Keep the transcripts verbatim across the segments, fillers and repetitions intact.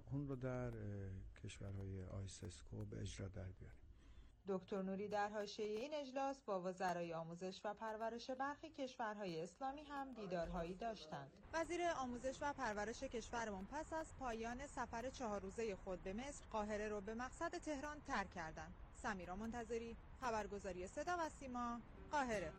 اون رو در کشورهای آیسسکو به اجرا در بیاریم. دکتر نوری در حاشیه این اجلاس با وزرای آموزش و پرورش برخی کشورهای اسلامی هم دیدارهایی داشتند. وزیر آموزش و پرورش کشورمان پس از پایان سفر چهار روزه خود به مصر، قاهره رو به مقصد تهران ترک کردند. سمیرا منتظری، خبرگزاری صدا و سیما، قاهره.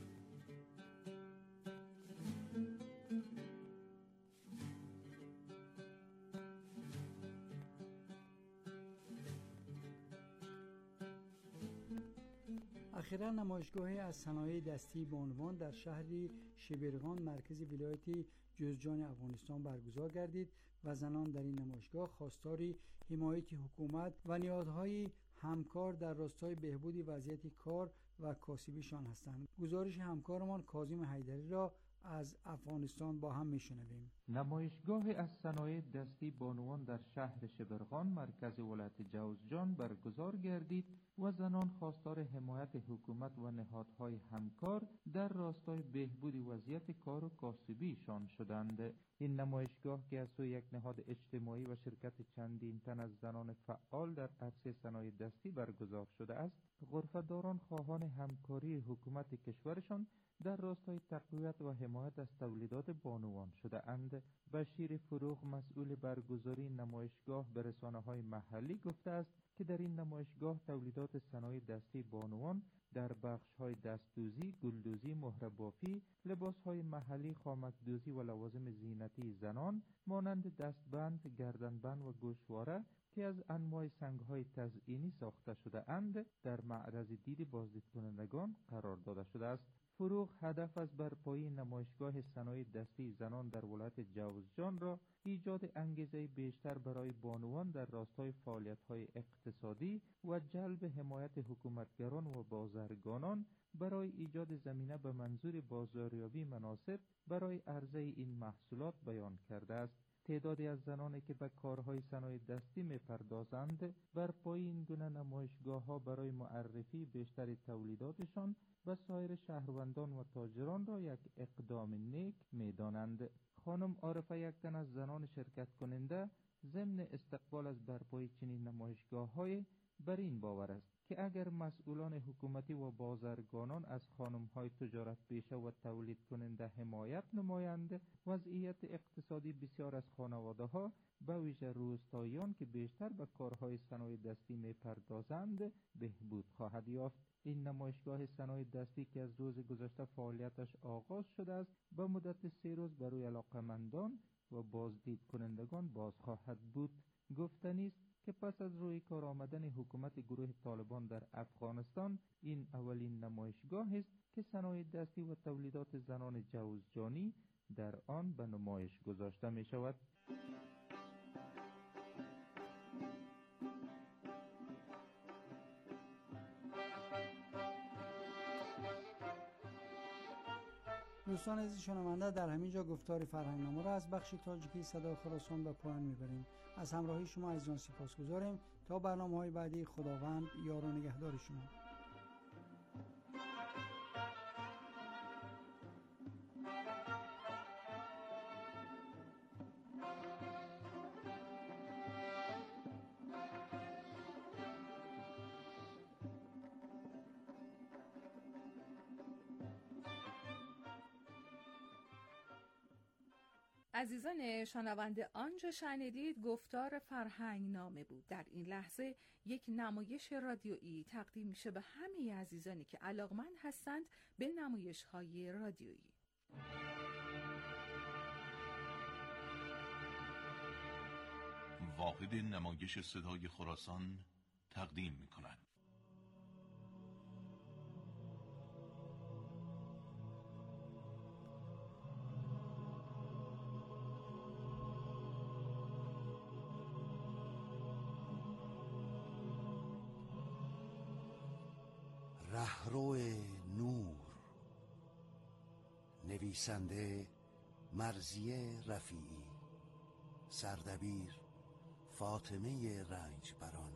اخیراً نمایشگاهی از صنایع دستی به عنوان در شهری شبرغان مرکز ولایت جوزجان افغانستان برگزار گردید و زنان در این نمایشگاه خواستاری حمایت حکومت و نیازهای همکار در راستای بهبود وضعیت کار و کاسبیشان هستند. گزارش همکارمان کاظم حیدری را از افغانستان با هم میشنویم. نمایشگاه از صنایع دستی بانوان در شهر شبرغان مرکز ولایت جوزجان برگزار گردید و زنان خواستار حمایت حکومت و نهادهای همکار در راستای بهبود وضعیت کار و کاسبیشان شدند. این نمایشگاه که از سوی یک نهاد اجتماعی و شرکت چندین تن از زنان فعال در عرصه صنایع دستی برگزار شده است، غرفه‌داران خواهان همکاری حکومت کشورشان در راستای تقویت و حمایت از تولیدات بانوان شده اند. بشیر فروغ مسئول برگزاری نمایشگاه به رسانه‌های محلی گفته است که در این نمایشگاه تولیدات صنایع دستی بانوان در بخش‌های دستدوزی، گلدوزی، مهره‌بافی، لباس‌های محلی، خامک‌دوزی و لوازم زینتی زنان مانند دستبند، گردنبند و گوشواره که از انواع سنگ‌های تزئینی ساخته شده اند در معرض دید بازدیدکنندگان قرار داده شده است. فروغ هدف از برپایی نمایشگاه صنایع دستی زنان در ولایت جوزجان را ایجاد انگیزه بیشتر برای بانوان در راستای فعالیت‌های اقتصادی و جلب حمایت حکومتگران و بازرگانان برای ایجاد زمینه به منظور بازاریابی مناسب برای عرضه این محصولات بیان کرده است. تعدادی از زنانی که به کارهای صنایع دستی می‌پردازند برپایی این گونه نمایشگاه‌ها برای معرفی بیشتر تولیداتشان و سایر شهروندان و تاجران را یک اقدام نیک می‌دانند. خانم عارفه یک تن از زنان شرکت کننده ضمن استقبال از برپایی چنین نمایشگاه‌های بر این باور است که اگر مسئولان حکومتی و بازرگانان از خانم‌های تجارت پیشه و تولید کننده حمایت نمایند، وضعیت اقتصادی بسیار از خانواده‌ها به ویژه روستاییان که بیشتر به کارهای صنایع دستی می‌پردازند بهبود خواهد یافت. این نمایشگاه صنایع دستی که از روز گذشته فعالیتش آغاز شده است به مدت سه روز برای علاقمندان و بازدید کنندگان باز خواهد بود. گفتنی است که پس از روی کار آمدن حکومت گروه طالبان در افغانستان این اولین نمایشگاه است که صنایع دستی و تولیدات زنان جوزجانی در آن به نمایش گذاشته می شود. دوستان عزیز شنونده، در همین جا گفتار فرهنگنامه را از بخش تاجیکی صدای خراسان به پایان میبریم. از همراهی شما عزیزان سپاسگزاریم. تا برنامه‌های بعدی، خداوند یار و نگهدار شما. عزیزان شنونده، آنچه شنیدید گفتار فرهنگ نامه بود. در این لحظه یک نمایش رادیویی تقدیم میشه به همه عزیزانی که علاقمند هستند به نمایش های رادیویی. واحد نمایش صدای خراسان تقدیم میکند. رهرو نور، نویسنده مرضیه رفیعی، سردبیر فاطمه رنجبران.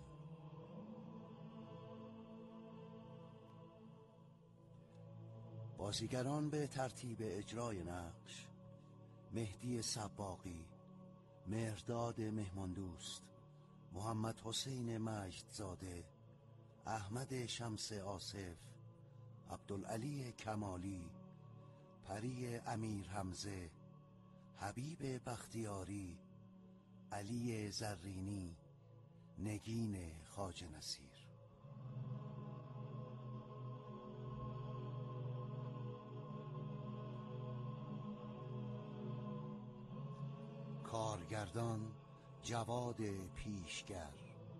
بازیگران به ترتیب اجرای نقش: مهدی سباقی، مهرداد مهماندوست، محمد حسین مجدزاده، احمد شمس آصف، عبدالعلی کمالی، پری امیر حمزه، حبیب بختیاری، علی زرینی، نگین خواجه نصیر. کارگردان جواد پیشگر.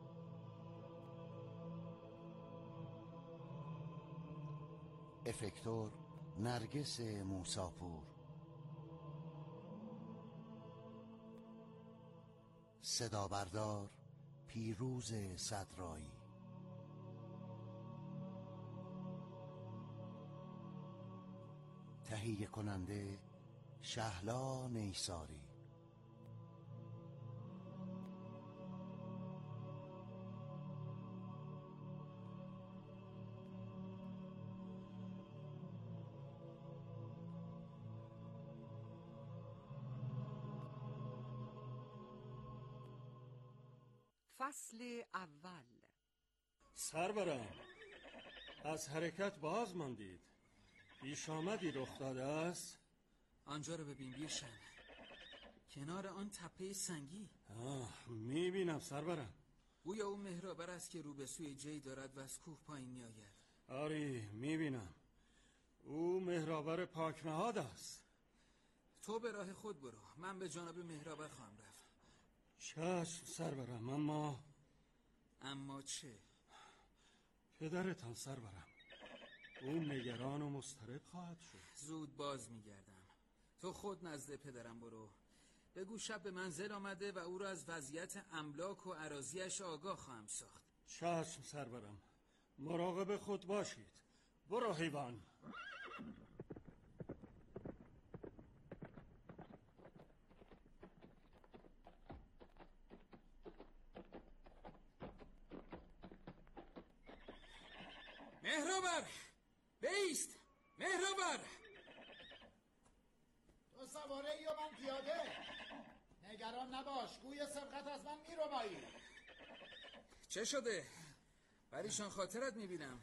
افکتور نرگس موساپور. صدا بردار پیروز صدرایی. تهیه کننده شهلا نیساری. فصل اول. سربرم، از حرکت باز ماندید. پیش آمدی رخ داده است. آنجا رو ببین بیرشن، کنار آن تپه سنگی. آه، میبینم سربرم. گویا اون مهرابر است که رو به سوی جی دارد و از کوه پایین میآید. آری میبینم، او مهرابر پاک نهاد است. تو به راه خود برو، من به جانب مهرابر خواهم رفت. چشم سربرم، اما اما چه؟ پدرتان سربرم، او نگران و مضطرب خواهد شد. زود باز میگردم. تو خود نزد پدرم برو، بگو شب به منزل آمده و او را از وضعیت املاک و اراضیش آگاه خواهم ساخت. چشم سربرم، مراقب خود باشید. برو حیوان. مهرابر بیست. مهرابر تو سواره یا من پیاده؟ نگران نباش، گوی سبقت از من میرو بایی. چه شده؟ بریشان خاطرت میبینم.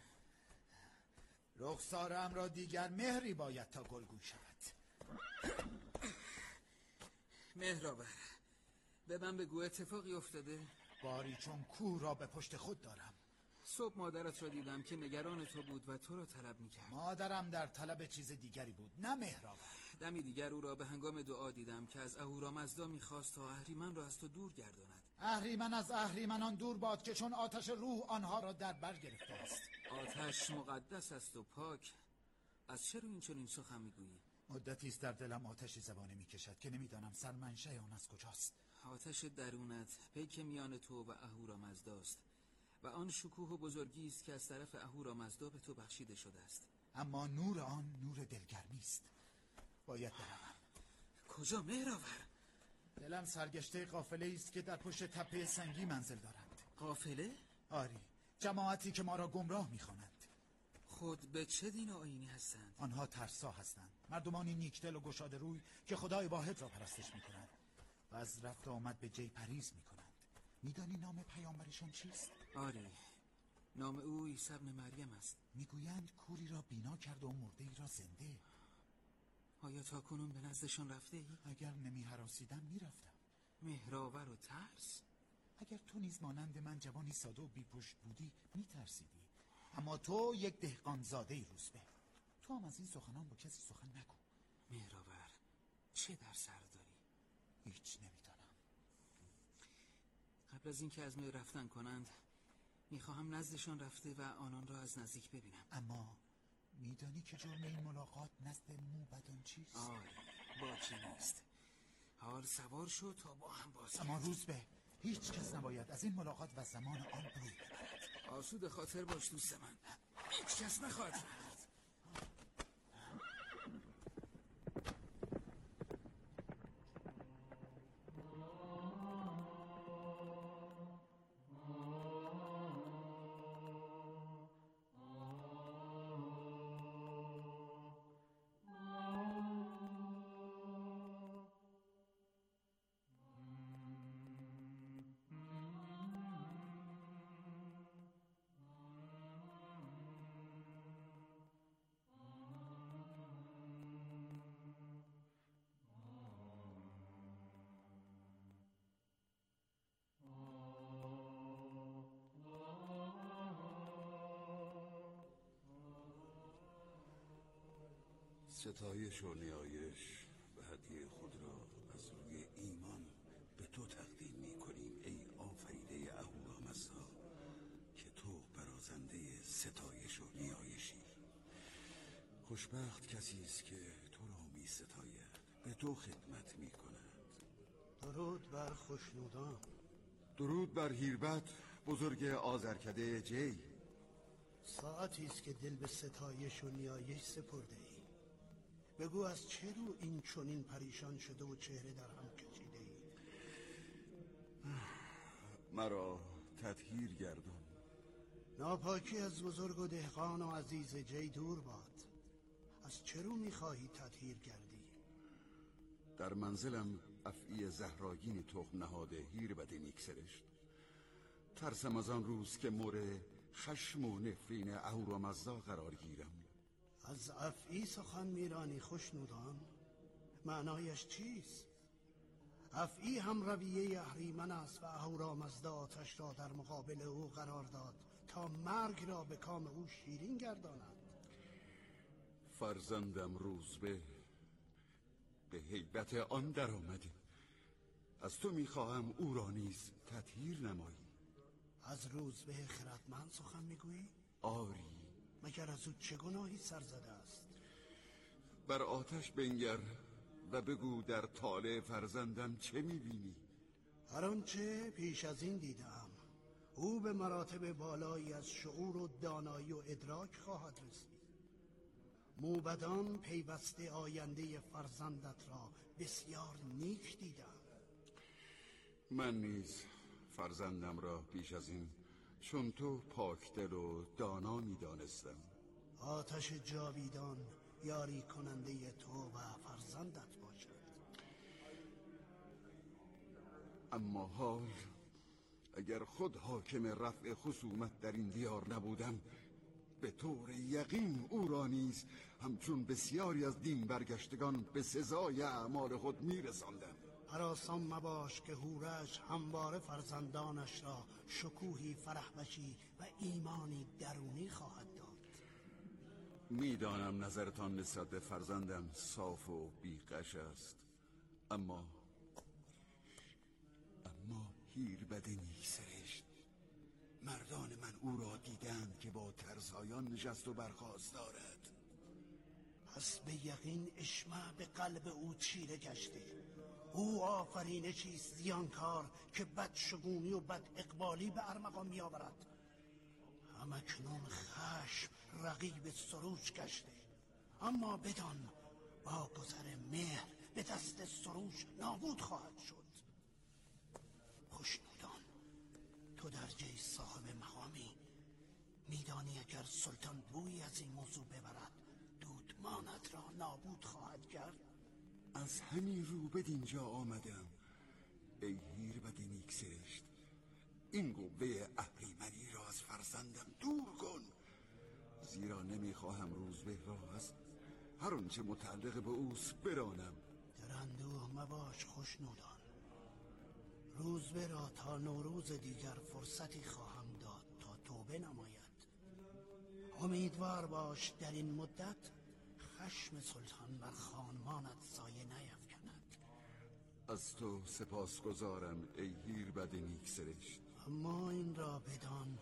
رخسارم را دیگر مهری باید تا گلگون شود. مهرابر به من بگو اتفاقی افتاده؟ باری چون کوه را به پشت خود دارم. صبح مادرت را دیدم که نگران تو بود و تو را طلب میکرد. مادرم در طلب چیز دیگری بود، نه مهرابر. دمی دیگر او را به هنگام دعا دیدم که از اهورامزدا میخواست تا اهریمن را از تو دور گرداند. اهریمن از اهریمنان دور باد که چون آتش روح آنها را در بر گرفته است. آتش مقدس است و پاک. از چرا این چنین سخن میگویی؟ مدتی است در دلم آتشی زبانه میکشد که نمیدانم سرمنشأ آن از کجاست. آتش درونت پیک میان تو و اهورامزداست و آن شکوه و بزرگی است که از طرف اهورامزدا به تو بخشیده شده است. اما نور آن نور دلگرمی است. باید بروم. کجا مهرابر؟ دلم سرگشته قافله است که در پشت تپه سنگی منزل دارند. قافله؟ آری، جماعتی که ما را گمراه میخوانند. خود به چه دین و آیینی هستند؟ آنها ترسا هستند، مردمانی نیکدل و گشاده روی که خدای واحد را پرستش میکنند و از رفت آمد به جی پریز میکنند. میدانی نام پیامبرشان چیست؟ آری، نام او عیسی ابن مریم است. میگویند کوری را بینا کرد و مرده ای را زنده. آیا تا کنون به نزدشان رفته ای؟ اگر نمی هراسیدم میرفتم. مهرآور و ترس؟ اگر تو نیز مانند من جوانی ساده و بی پشت بودی میترسیدی. اما تو یک دهقان زاده ای روزبه. تو هم از این سخنان با کسی سخن نگو. مهرآور، چه در سر داری؟ هیچ نمیدانم. قبل از اینکه عزم رفتن کنند میخواهم نزدشان رفته و آنان را از نزدیک ببینم. اما میدانی که جرم این ملاقات نزد موبدان چیست؟ آری، باکی نیست. حال سوار شد تا با هم باز. اما روزبه، هیچ کس نباید از این ملاقات و زمان آن بروی ببرد. آسود خاطر باش دوست من، هیچ کس نخواهد رفت. ستایش و نیایش و هدیه خود را از روی ایمان به تو تقدیم می کنیم ای آفریده اهورامزدا که تو برازنده ستایش و نیایشی. خوشبخت کسی است که تو را می ستاید، به تو خدمت می کند. درود بر خوشنودان. درود بر هیربد بزرگ آذرکده جی. ساعتی است که دل به ستایش و نیایش سپرده ای. بگو از چه رو این چنین پریشان شده و چهره در هم کشیده ای؟ مرا تطهیر گردان. ناپاکی از بزرگ و دهقان و عزیز جی دور باد. از چه رو میخواهی تطهیر گردی؟ در منزلم افعی زهراگین تخم نهاده هیربد نیکسرشت. ترسم از آن روز که مورد خشم و نفرین اهورامزدا قرار گیرم. از افعی سخن میرانی خوشنودان؟ معنایش چیست؟ افعی هم رویه اهریمن است و اهورامزدا آتش را در مقابل او قرار داد تا مرگ را به کام او شیرین گرداند. فرزندم روزبه به هیبت آن در آمده. از تو میخواهم او را نیز تطهیر نمایی. از روزبه خردمند سخن میگویی؟ آری. مگر از او چه گناهی سر زده است؟ بر آتش بنگر و بگو در طالع فرزندم چه میبینی؟ هر آنچه پیش از این دیدم. او به مراتب بالایی از شعور و دانایی و ادراک خواهد رسید. موبدان پیوسته آینده فرزندت را بسیار نیک دیدم. من نیز فرزندم را پیش از این چون تو پاکدل و دانا می دانستم. آتش جاویدان یاری کننده تو و فرزندت باشد. اما حال اگر خود حاکم رفع خصومت در این دیار نبودم، به طور یقین او را نیز همچون بسیاری از دین برگشتگان به سزای اعمال خود می رساندم. هراسان مباش که هورش همواره فرزندانش را شکوهی فرحبشی و ایمانی درونی خواهد داد. میدانم نظرتان نسبت به فرزندم صاف و بیغش است، اما اما هیربد نیکسرشت. مردان من او را دیدند که با ترسایان نشست و برخاست دارد. پس به یقین اشمع به قلب او چیره گشته. او آفرینه چیست زیانکار که بدشگونی و بد اقبالی به ارمغان می آورد. همکنون خشم رقیب سروش گشته، اما بدان با گذر مهر به دست سروش نابود خواهد شد. خوشنودان، تو در جای صاحب مقامی. میدانی اگر سلطان بویی از این موضوع ببرد دودمانت را نابود خواهد کرد. از همین رو به اینجا آمدم ای هیربد نیکسرشت. این قوه اهریمنی را از فرزندم دور کن، زیرا نمیخواهم روزبه را از هر آنچه متعلق به اوست برانم. در اندوه مباش خوشنودان. روزبه را تا نوروز دیگر فرصتی خواهم داد تا توبه نماید. امیدوار باش در این مدت خشم سلطان بر خانمانت سایه نیفکند. از تو سپاسگزارم ای هیربد نیکسرشت. اما این را بدان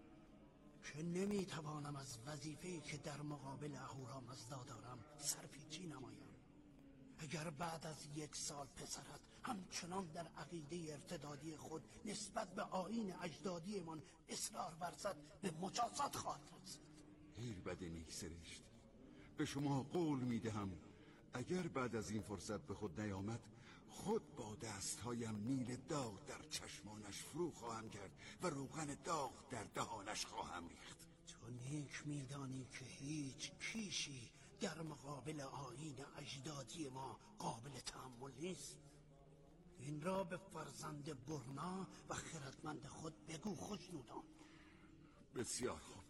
که نمیتوانم از وظیفه‌ای که در مقابل اهورامزدا دارم سرپیچی نمایم. اگر بعد از یک سال پسرت همچنان در عقیده ارتدادی خود نسبت به آیین اجدادی من اصرار ورزد به مجازات خواهد رسید. هیربد نیکسرشت، به شما قول میدهم اگر بعد از این فرصت به خود نیامد خود با دستهایم نیل داغ در چشمانش فرو خواهم کرد و روغن داغ در دهانش خواهم ریخت. تو نیک میدانی که هیچ کیشی در مقابل آیین اجدادی ما قابل تحمل نیست. این را به فرزند برنا و خردمند خود بگو خوشنودان. بسیار خوب.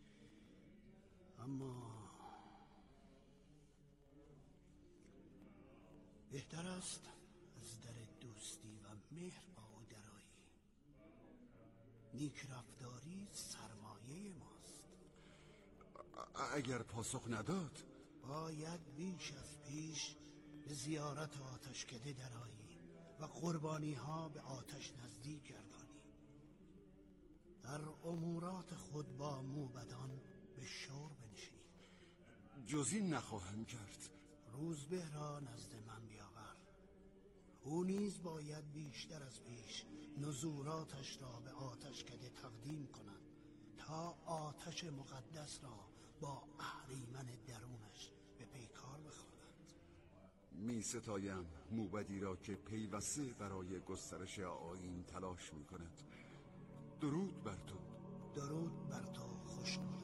اما بهتر است از در دوستی و مهر با او درایی. نیک رفتاری سرمایه ماست. اگر پاسخ نداد؟ باید بیش از پیش به زیارت آتشکده درآیی و قربانی ها به آتش نزدیک گردانی. در امورات خود با موبدان به شور بنشینی. جز این نخواهم کرد. روزبه را نزد من بیاور. او نیز باید بیشتر از پیش نزوراتش را به آتشکده تقدیم کند تا آتش مقدس را با اهریمن درونش به پیکار بخواند. می ستایم موبدی را که پیوسته برای گسترش آیین تلاش می کند. درود بر تو. درود بر تو خوشنودان.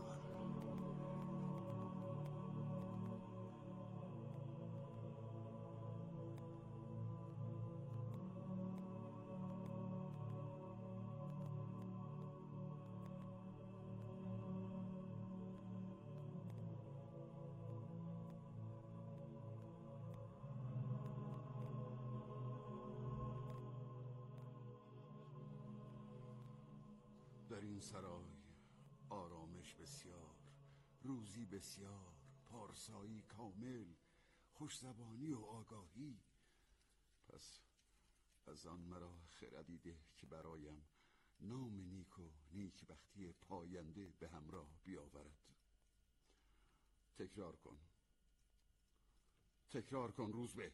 در این سرای آرامش بسیار، روزی بسیار، پارسایی کامل، خوشزبانی و آگاهی. پس از آن مرا خردی ده که برایم نام نیک و نیکبختی پاینده به همراه بیاورد. تکرار کن، تکرار کن روزبه.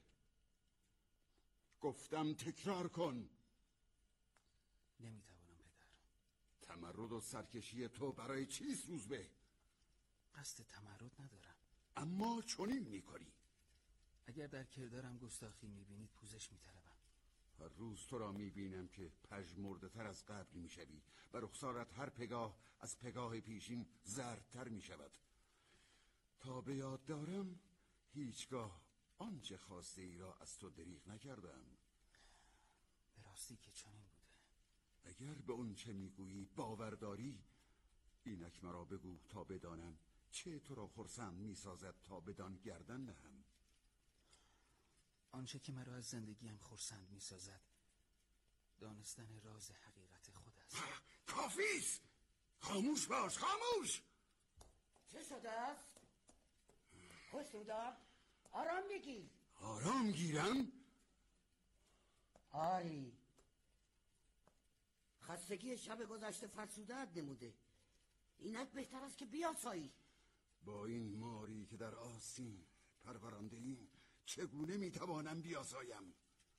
گفتم تکرار کن. نمیتوانم پدر. تمرد و سرکشی تو برای چیست روزبه؟ قصد تمرد ندارم. اما چنین میکنی. اگر در کردارم گستاخی میبینید پوزش میطلبم. هر روز تو را میبینم که پژمرده تر از قبل میشوی و رخسارت هر پگاه از پگاه پیشین زردتر میشود. تا به یاد دارم هیچگاه آنچه خواسته ای را از تو دریغ نکردم. به راستی که چنین بوده. اگر به اون چه میگویی باور داری، اینک مرا بگو تا بدانم چه تو را خرسند میسازد تا بدان گردن نهم. آنچه که مرا از زندگیم خرسند میسازد دانستن راز حقیقت خود است. کافیست! خاموش باش، خاموش! چه شده است؟ خسرودار آرام بگیر. آرام گیرم؟ آری، خستگی شب گذشته فرسودت نموده. اینک بهتر است که بیاسایی. با این ماری که در آستین پرورانده ایم چگونه میتوانم بیاسایم؟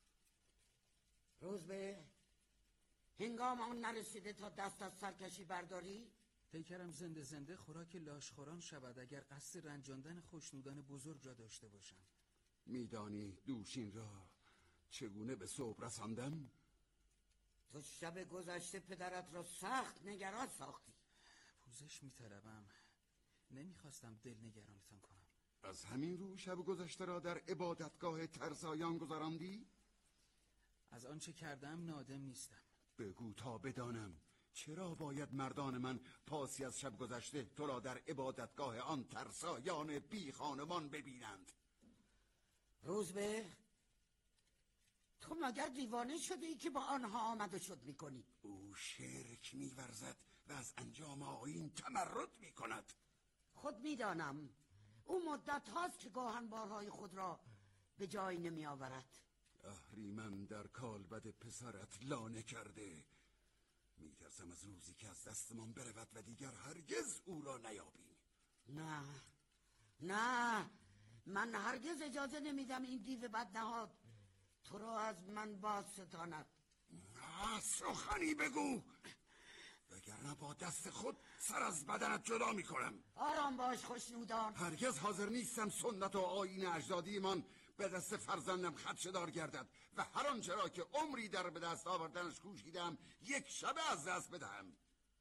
روزبه، هنگام آن نرسیده تا دست از سرکشی برداری؟ پیکرم زنده زنده خوراک لاشخوران شود اگر قصد رنجاندن خوشنودان بزرگ را داشته باشم. میدانی دوشین را چگونه به صبح رساندم؟ تو شب گذشته پدرت را سخت نگران ساختی. پوزش میطلبم. نمیخواستم دل نگرانتان کنم. از همین رو شب گذشته را در عبادتگاه ترسایان گذراندی؟ از آنچه کردم نادم نیستم. بگو تا بدانم چرا باید مردان من پاسی از شب گذشته تو را در عبادتگاه آن ترسایان بی خانمان ببینند؟ روزبه، تو مگر دیوانه شده ای که با آنها آمد و شد میکنی؟ او شرک میورزد و از انجام آیین تمرد میکند. خود میدانم او مدت هاست که گاهنبارهای خود را به جای نمی آورد. اهریمن در کالبد پسرت لانه کرده. میترسم از روزی که از دستمان برود و دیگر هرگز او را نیابیم. نه نه، من هرگز اجازه نمیدم این دیو بدنهاد تو را از من باز ستاند. نه، سخنی بگو وگرنه با دست خود سر از بدنت جدا میکنم. آرام باش خوشنودان. هرگز حاضر نیستم سنت و آیین اجدادی من به دست فرزندم خدشه‌دار گردد و هر آنچه را که عمری در به دست آوردنش کوشیدم یک شبه از دست بدهم.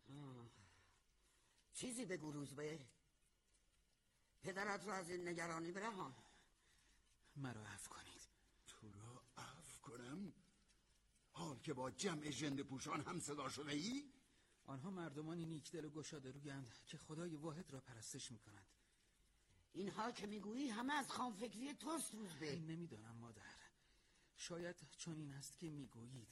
چیزی بگو روزبه. پدرت را از این نگرانی برهان. مرا عفو کنید. تو را عفو کنم؟ حال که با جمع ژنده پوشان هم صدا شده ای؟ آنها مردمانی نیکدل و گشاده رویند که خدای واحد را پرستش میکنند. اینها که میگویی همه از خامفکری توست روزبه. نمیدانم مادر، شاید چون این است که میگویید.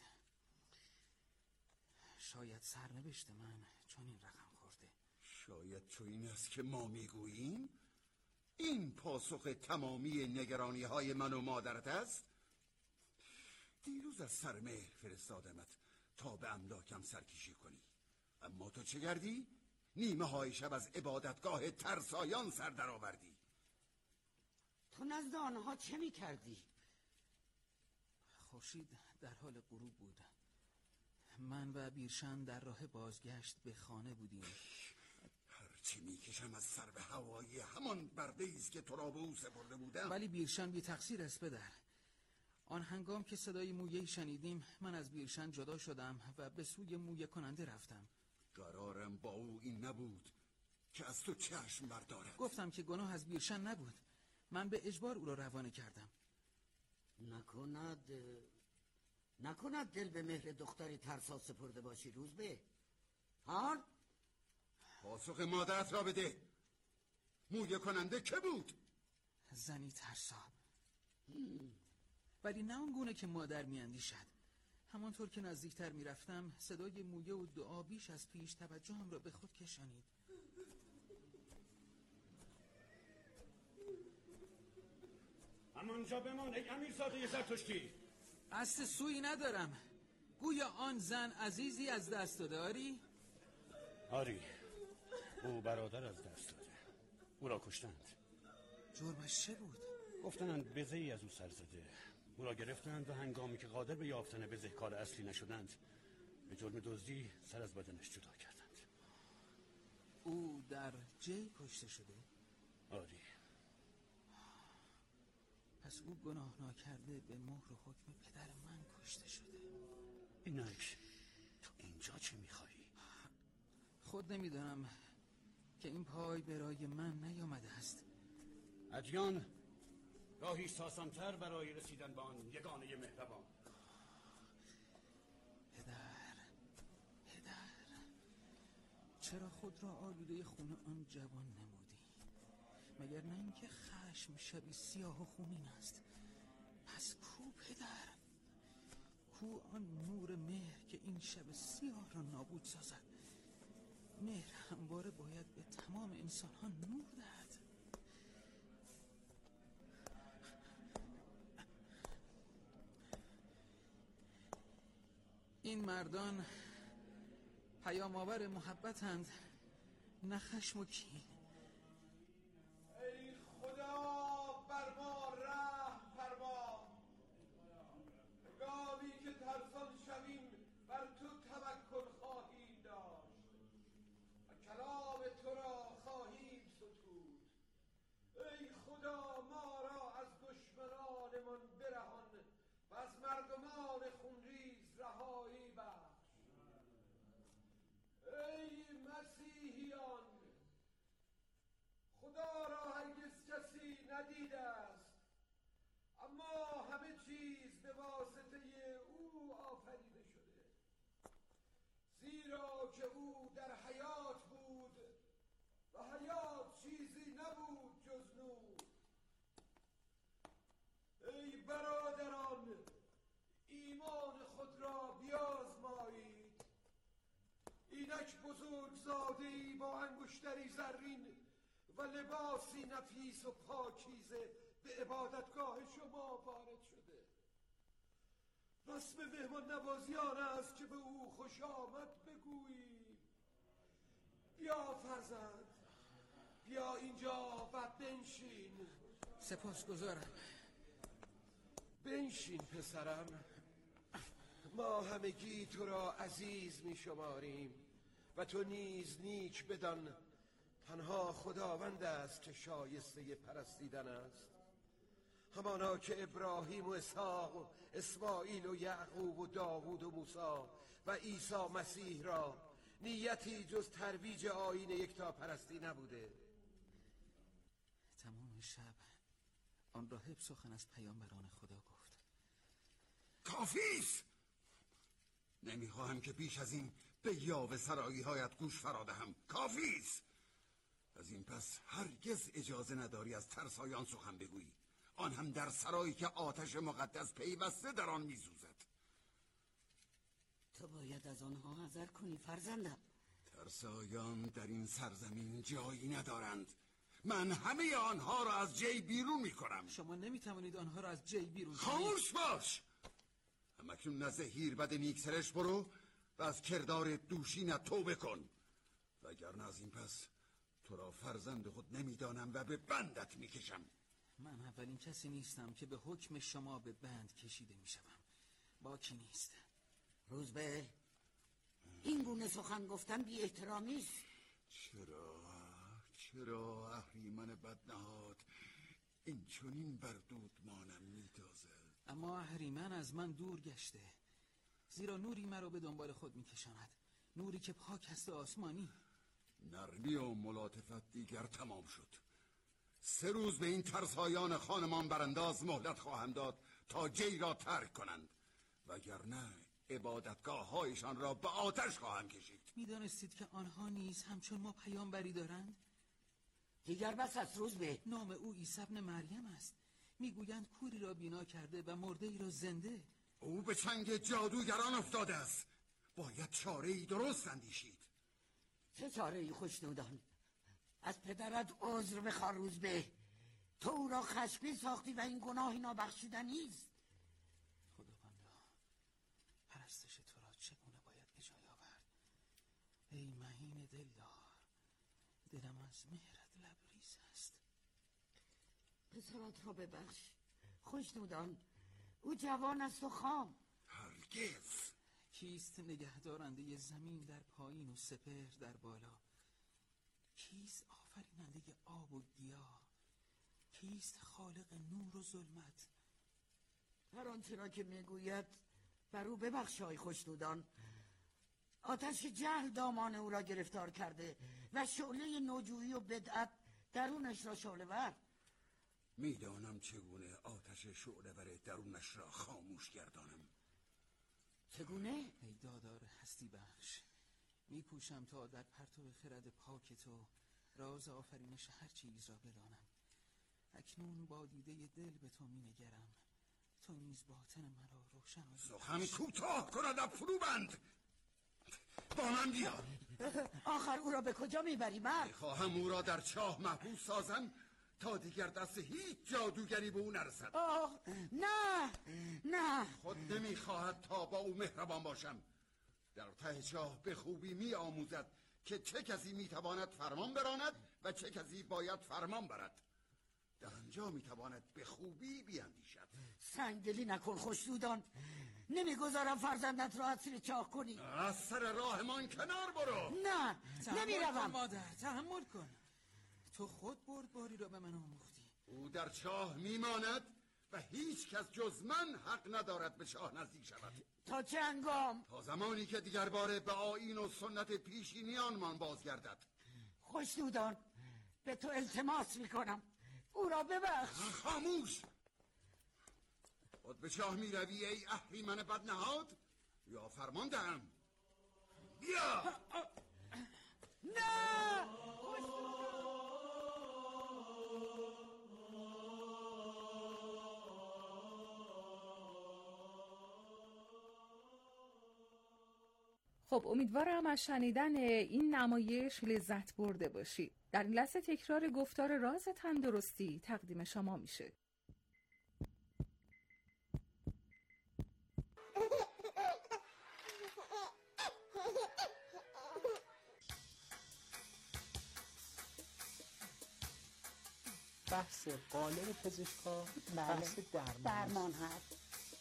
شاید سرنوشت من چون این رقم خورده. شاید چون این است که ما میگوییم. این پاسخ تمامی نگرانی های من و مادرت است؟ دیروز از سر مهر فرستادمت تا به املاکم سرکشی کنی، اما تو چه کردی؟ نیمه های شب از عبادتگاه ترسایان سر در آوردی. تو نزد آنها چه می کردی؟ خورشید در حال غروب بود. من و بیرشن در راه بازگشت به خانه بودیم. هرچی میکشم از سر به هوایی همان برده است که تو را به او سپرده بودم. ولی بیرشن بی تقصیر است پدر. آن هنگام که صدای مویه‌ای شنیدیم من از بیرشن جدا شدم و به سوی مویه کننده رفتم. قرارم با او این نبود که از تو چشم بردارد. گفتم که گناه از بیرشن نبود. من به اجبار او را روانه کردم. نکند نکند دل به مهر دختری ترسا سپرده باشی روزبه؟ ها؟ پاسخ مادرت را بده. مویه کننده که بود؟ زنی ترسا، ولی نه اون گونه که مادر میاندیشد. همانطور که نزدیکتر میرفتم صدای مویه و دعا بیش از پیش توجهم را به خود کشانید. همانجا بمان ای امیرزاده زرتشتی. قصد سویی ندارم. گویا آن زن عزیزی از دست داده آری؟ آری، او برادر از دست داده. او را کشتند. جرمش چه بود؟ گفتند بزه ای از او سر زده. او را گرفتند و هنگامی که قادر به یافتن بزه کار اصلی نشدند به جرم دزدی سر از بدنش جدا کردند. او در جی کشته شده؟ آری. پس او گناه ناکرده به مهر و حکم پدر من کشته شده. اینک تو اینجا چه میخواهی؟ خود نمیدانم که این پای برای من نیامده است. ادیان راهی ساسانتر برای رسیدن به آن یگانه مهربان. پدر پدر چرا خود را آلوده خون آن جوان نمودی؟ مگر نه اینکه خشم شبی سیاه و خونین است؟ پس کو پدر؟ کو آن نور مهر که این شب سیاه را نابود سازد؟ مهر همواره باید به تمام انسان ها نور دهد. این مردان پیام آور محبتند، نه خشم و کین. ای خدا بر ما رحم فرما، گامی که ترسان شویم بر تو توکل خواهیم داشت و کلام تو را خواهیم ستود. ای خدا ما را از دشمنانمان برهان و از مردمان خونریز رهایی بخش. ای مسیحیان، خدا را هرگز کسی ندیده است، اما همه چیز به واسطه او آفریده شده، زیرا که او در حیات بود و حیات چیزی نبود جز نور. ای برادران، ایمان خود را بیازمایید. اینک بزرگزاده‌ای با انگشتری زرین و لباسی نفیس و پاکیزه به عبادتگاه شما وارد شده. رسم مهمان نوازیان است که به او خوش آمد بگوییم. بیا فرزند، بیا اینجا و بنشین. سپاسگزارم. بنشین پسرم. ما همگی تو را عزیز می شماریم و تو نیز نیک بدان تنها خداوند است که شایسته پرستیدن است، همانا که ابراهیم و اسحاق و اسماعیل و یعقوب و داوود و موسی و عیسی مسیح را نیتی جز ترویج آیین یکتا پرستی نبوده. تمام شب آن راهب سخن از پیامبران خدا گفت. کافیست. نمیخواهم که بیش از این به یاوه سرایی هایت گوش فرادهم. کافیست. از این پس هرگز اجازه نداری از ترسایان سخن بگویی، آن هم در سرایی که آتش مقدس پیوسته در آن میسوزد. تو باید از آنها حذر کنی فرزندم. ترسایان در این سرزمین جایی ندارند من همه آنها را از جی بیرون میکنم. شما نمیتوانید آنها را از جی بیرون کنید. خاموش باش. همکنون نزد هیربد نیکسرش برو و از کردار دوشینت توبه کن، وگرنه از این پس تو را فرزند خود نمیدانم و به بندت میکشم. من اولین کسی نیستم که به حکم شما به بند کشیده میشوم. باکی نیست. روزبه، این گونه سخن گفتن بی احترامی است. چرا چرا اهریمن بدنهاد این چنین بر دودمانم میتازد؟ اما اهریمن از من دور گشته، زیرا نوری مرا به دنبال خود میکشاند، نوری که پاک است و آسمانی. نرمی و ملاطفت دیگر تمام شد. سه روز به این ترسایان خانمان برانداز مهلت خواهم داد تا جی را ترک کنند، وگرنه عبادتگاه هایشان را به آتش خواهم کشید. میدانستید که آنها نیز همچون ما پیامبری دارند؟ دیگر بس از روزبه. نام او عیسی ابن مریم است. میگویند کوری را بینا کرده و مرده ای را زنده. او به چنگ جادوگران افتاده است. باید چاره‌ای درست اندیشید. چه چاره‌ای خوشنودان؟ از پدرت عذر بخواه روزبه. تو او را خشمگین ساختی و این گناهی نابخشودنی است. خداوندا، پرستش تو را چگونه باید اجای آورد؟ ای مهین دلدار، دلم از مهرت لبریز است. پسرات را ببخش خوشنودان، او جوان است و خام. هرگز. کیست نگهدارنده زمین در پایین و سپهر در بالا؟ کیست آفریننده آب و گیاه؟ کیست خالق نور و ظلمت؟ هر آنچه را که میگوید بر او ببخش های خوشنودان. آتش جهل دامان او را گرفتار کرده و شعله نوجویی و بدعت درونش را شعله ور. میدانم چگونه آتش شعله ور درونش را خاموش گردانم. چگونه؟ ای دادار هستی بخش، میکوشم تا در پرتو خرد پاک تو راز آفرینش هر چیز را بدانم. اکنون با دیده دل به تو مینگرم، تو نیز باطن مرا روشن و سخن کوتاه کند فرو بند. با من بیا. آخر او را به کجا میبری مرد؟ خواهم او را در چاه محبوس سازم تا دیگر دست هیچ جادوگری به او نرسد. آه نه نه. خود نمیخواهد تا با او مهربان باشم. در ته چاه به خوبی می آموزد که چه کسی میتواند فرمان براند و چه کسی باید فرمان برد. در آنجا میتواند به خوبی بیاندیشد. سنگدلی نکن خوشنودان، نمیگذارم فرزندت را اسیر چاه کنی. از سر راهمان کنار برو. نه نمیروم. مادر تحمل کن، تو خود بردباری را به من آموختی. او در چاه میماند و هیچ کس جز من حق ندارد به چاه نزدیک شود. تا چه هنگام؟ تا زمانی که دیگر باره به آیین و سنت پیشینیانمان بازگردد. خوشنودان، به تو التماس میکنم او را ببخش. خاموش. خود به چاه می روی ای اهریمن بدنهاد یا فرمان دهم؟ بیا. نه. خب امیدوارم از شنیدن این نمایش لذت برده باشید. در این لحظه تکرار گفتار راز تندرستی تقدیم شما میشه. بحث قالب پزشکا بحث درمان, درمان هست.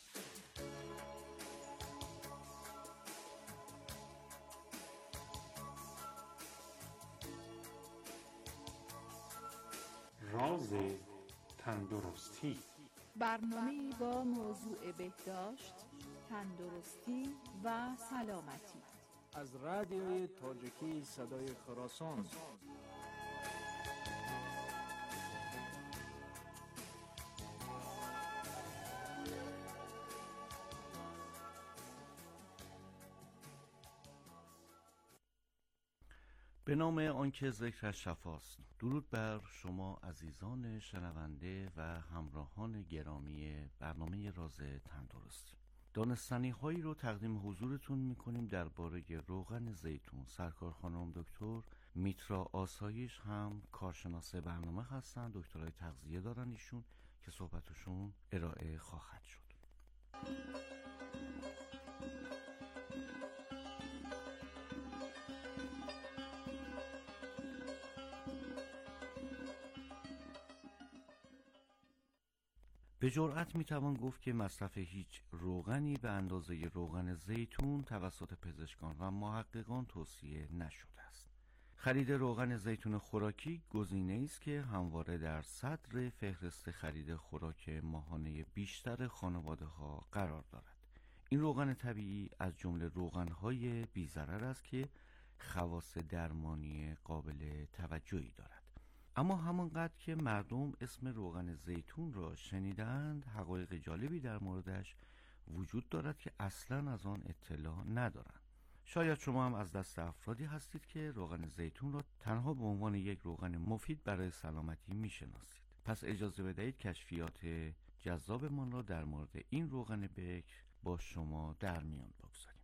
راز تندرستی، برنامه با موضوع بهداشت، تندرستی و سلامتی از رادیوی تاجیکی صدای خراسان. به نام آنکه ذکرش شفاست. درود بر شما عزیزان شنونده و همراهان گرامی برنامه راز تندرستی. دانستنی هایی رو تقدیم حضورتون میکنیم درباره روغن زیتون. سرکار خانم دکتر میترا آسایش هم کارشناس برنامه هستن، دکترای تغذیه دارن ایشون که صحبتشون ارائه خواهد شد. به جرئت میتوان گفت که مصرف هیچ روغنی به اندازه روغن زیتون توسط پزشکان و محققان توصیه نشده است. خرید روغن زیتون خوراکی گزینه‌ای است که همواره در صدر فهرست خرید خوراک ماهانه بیشتر خانواده‌ها قرار دارد. این روغن طبیعی از جمله روغن‌های بی‌ضرر است که خواص درمانی قابل توجهی دارد. اما همانقدر که مردم اسم روغن زیتون را شنیدند، حقایق جالبی در موردش وجود دارد که اصلاً از آن اطلاع ندارند. شاید شما هم از دست افرادی هستید که روغن زیتون را تنها به عنوان یک روغن مفید برای سلامتی میشناسید. پس اجازه بدهید کشفیات جذابمان را در مورد این روغن بکر با شما در میان بگذاریم.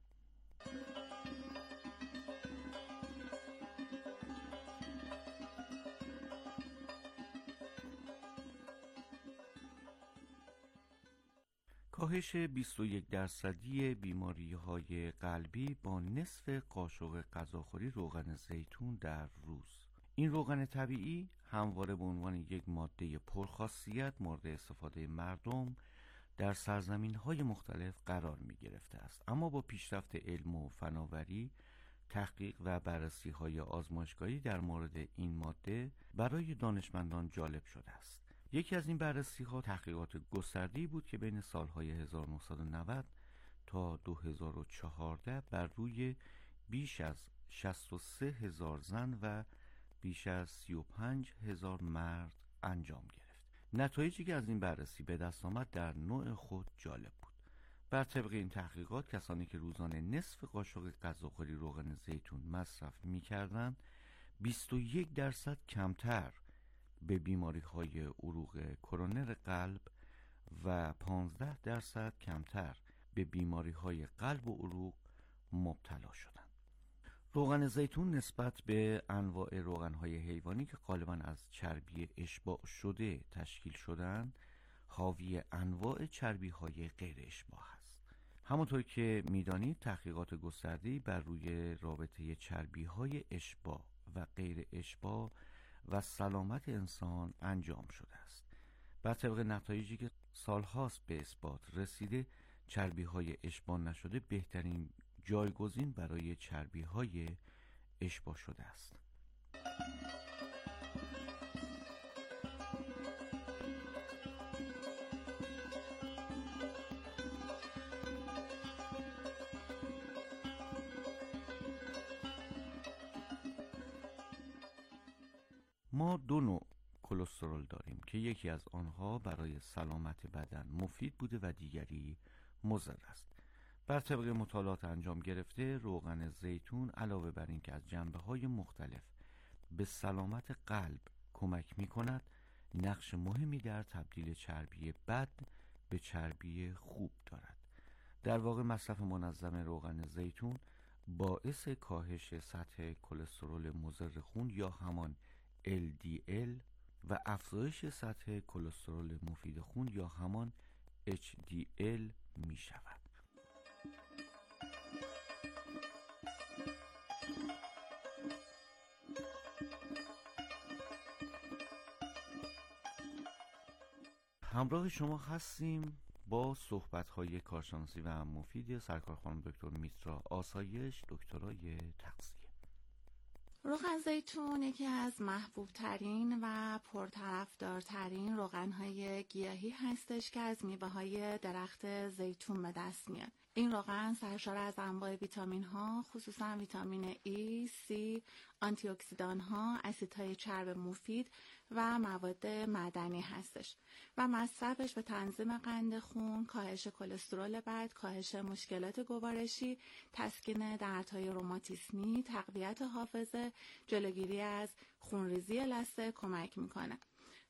کاهش بیست و یک درصدی بیماری‌های قلبی با نصف قاشق غذاخوری روغن زیتون در روز. این روغن طبیعی همواره به عنوان یک ماده پرخاصیت مورد استفاده مردم در سرزمین‌های مختلف قرار می‌گرفته است، اما با پیشرفت علم و فناوری، تحقیق و بررسی‌های آزمایشگاهی در مورد این ماده برای دانشمندان جالب شده است. یکی از این بررسی‌ها تحقیقات گسترده‌ای بود که بین سالهای هزار و نهصد و نود تا دو هزار و چهارده بر روی بیش از شصت و سه هزار زن و بیش از سی و پنج هزار مرد انجام گرفت. نتایجی که از این بررسی به دست آمد در نوع خود جالب بود. بر طبق این تحقیقات کسانی که روزانه نصف قاشق غذاخوری روغن زیتون مصرف می‌کردند، بیست و یک درصد کمتر به بیماری‌های عروق کرونر قلب و پانزده درصد کمتر به بیماری‌های قلب و عروق مبتلا شدند. روغن زیتون نسبت به انواع روغن‌های حیوانی که غالباً از چربی اشباع شده تشکیل شدند، حاوی انواع چربی‌های غیر اشباع است. همونطور که می‌دانید تحقیقات گسترده‌ای بر روی رابطه چربی‌های اشباع و غیر اشباع و سلامت انسان انجام شده است. بر طبق نتایجی که سالهاست به اثبات رسیده، چربی‌های اشباع نشده بهترین جایگزین برای چربی‌های اشباع شده است. ما دو نوع کلسترول داریم که یکی از آنها برای سلامت بدن مفید بوده و دیگری مضر است. بر طبق مطالعات انجام گرفته، روغن زیتون علاوه بر این که از جنبه‌های مختلف به سلامت قلب کمک می‌کند، نقش مهمی در تبدیل چربی بد به چربی خوب دارد. در واقع مصرف منظم روغن زیتون باعث کاهش سطح کلسترول مضر خون یا همان ال دی ال و افزایش سطح کلسترول مفید خون یا همان اچ دی ال می شود. همراه شما هستیم با صحبت‌های کارشناسی و مفید سرکار خانم دکتر میترا آسایش، دکترای تغذیه. روغن زیتون یکی از محبوب ترین و پرطرفدارترین روغن‌های گیاهی هستش که از میوه‌های درخت زیتون به دست میاد. این روغن سرشار از انواع ویتامین ها، خصوصا ویتامین ای، سی، آنتی اکسیدان ها، اسیدهای چرب مفید و مواد معدنی هستش و مصرفش به تنظیم قند خون، کاهش کلسترول بد، کاهش مشکلات گوارشی، تسکین دردهای روماتیسمی، تقویت حافظه، جلوگیری از خونریزی لثه کمک میکنه.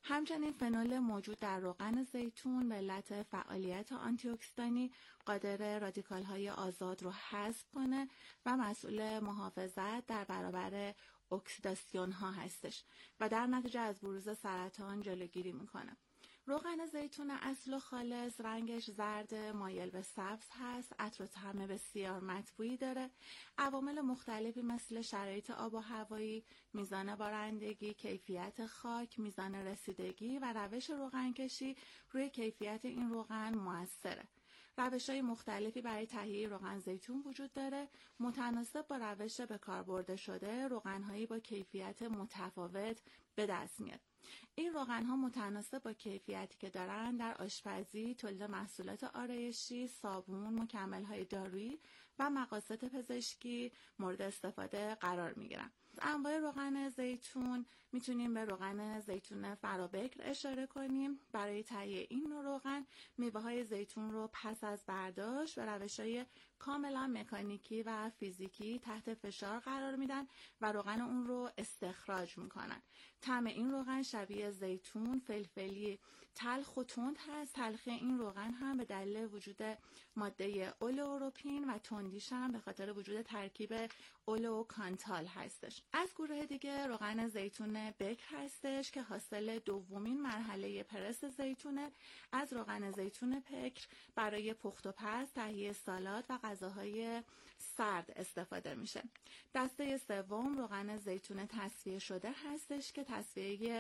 همچنین فنول موجود در روغن زیتون به علت فعالیت آنتی اکسیدانی قادر رادیکال‌های آزاد رو حذف کنه و مسئول محافظت در برابر اکسیداسیون ها هستش و در نتیجه از بروز سرطان جلوگیری میکنه. روغن زیتون اصل و خالص رنگش زرد مایل به سبز هست، عطر و طعم بسیار مطبوعی داره. عوامل مختلفی مثل شرایط آب و هوایی، میزان بارندگی، کیفیت خاک، میزان رسیدگی و روش روغنکشی روی کیفیت این روغن موثره. روش‌های مختلفی برای تهیه روغن زیتون وجود داره. متناسب با روش به کار برده شده، روغن‌هایی با کیفیت متفاوت به دست میاد. این روغن‌ها متناسب با کیفیتی که دارن در آشپزی، تولید محصولات آرایشی، صابون، مکمل‌های دارویی و مقاصد پزشکی مورد استفاده قرار میگیرن. انواع روغن زیتون میتونیم به روغن زیتون فرابکر اشاره کنیم. برای تهیه این نوع روغن میوه‌های زیتون رو پس از برداشت به روش‌های کاملا مکانیکی و فیزیکی تحت فشار قرار میدن و روغن اون رو استخراج میکنن. طعم این روغن شبیه زیتون، فلفلی، تلخ و تند هست. تلخی این روغن هم به دلیل وجود ماده اولئوروپین و تندیش هم به خاطر وجود ترکیب اولئوکانتال هستش. از گروه دیگه روغن زیتون بکر هستش که حاصل دومین مرحله پرس زیتونه. از روغن زیتون بکر برای پخت و پز، تهیه سالاد و غذاهای سرد استفاده میشه. دسته سوم روغن زیتون تصفیه شده هستش که تصفیه